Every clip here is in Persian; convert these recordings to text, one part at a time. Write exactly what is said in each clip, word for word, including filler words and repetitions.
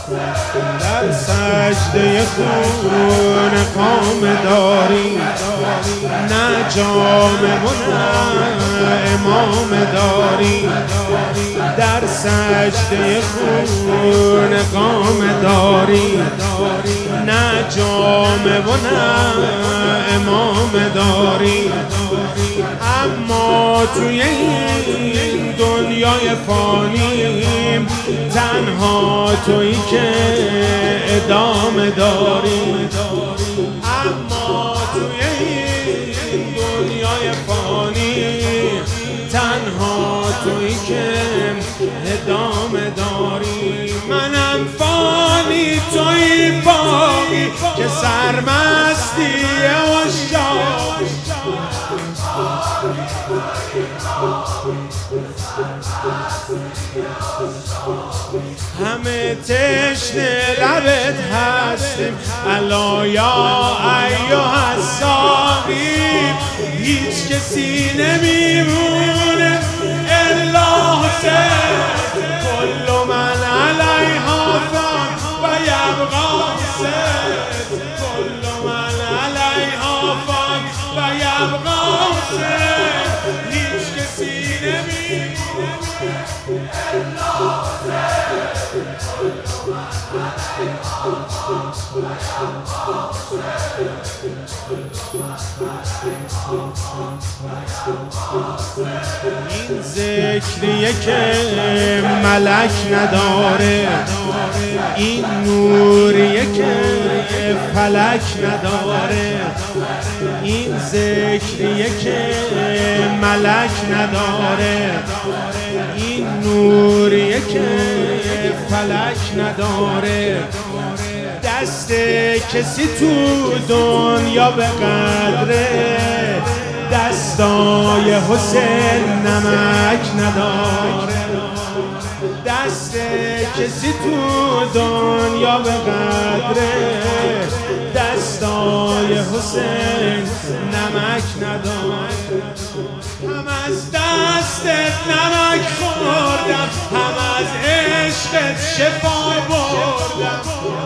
در سجده خون قام داری، نه جامه و نه امام داری. در سجده خون قام داری، نه جامه و نه امام داری. اما توی این دنیای فانیم تنها تویی که ادامه داری. اما توی این دنیای فانی تنها تویی که ادامه داری. منم فانی تویی باقی که سرمستی عشاق. همه تشنه لبت هستیم الا یا ایها الساقی. هیچ کسی نمیمونه الا حسین. کل من علیها فان و یبقی حسین. کل من علیها فان و یبقی حسین. هیچ کسی نمیمونه الا حسین. این ذکریه که ملک نداره، این نوریه که فلک نداره. این ذکریه که ملک نداره، این نوریه که فلک نداره. دست کسی تو دنیا به قدره دستای حسین نمک نداره. دست کسی تو دنیا به قدره دستای حسین نمک نداره. هم از دستت نمک خوردم، هم از عشقت شفا بردم.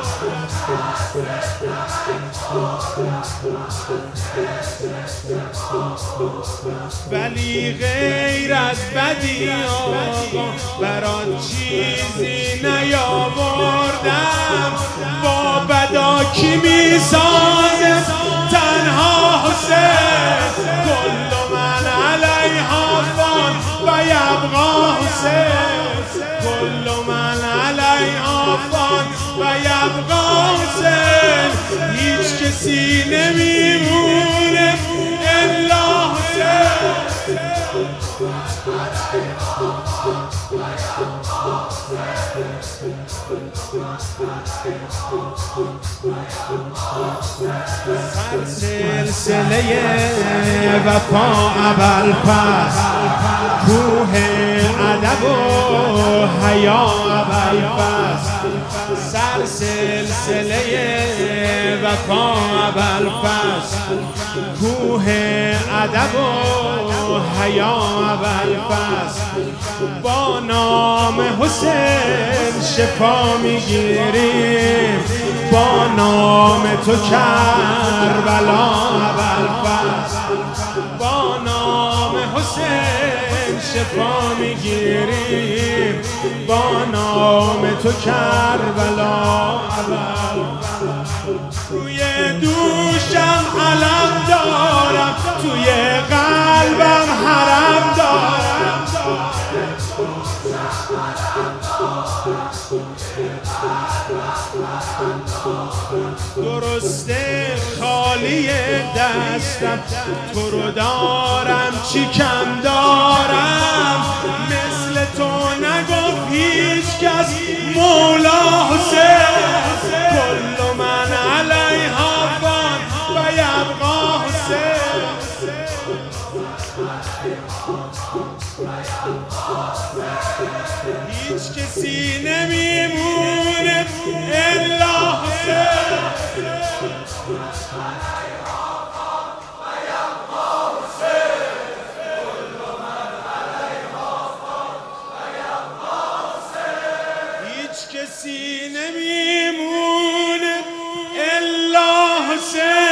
ولی غیر از بدی آقا برات چیزی نیاوردم. با بدا کی میسازه تنها حسین. کل من علیها فان و یبقی حسین. کل من علیها فان و یبقی حسین. هیچ کسی نمیمونه الا حسین. سلسله وفا ابوالفضل، کوه ادب و حیا ابوالفضل. سر سلسله وفا ابوالفضل، کوه ادب و حیا ابوالفضل. با نام حسین شفا میگیریم، با نام تو کربلا ابوالفضل. با نام حسین شفا میگیریم، با نام تو کربلا ابوالفضل. توی دوشم علم دارم، توی قلبم حرم دارم. درسته خالی دستم، تو رو دارم چی کم دارم. مثل تو نگفت هیچ کس مولا حسین. کل من علیها فان و یبقی حسین. هیچ کسی نمیمونه الا حسین. کسی نمیمونه الا حسین.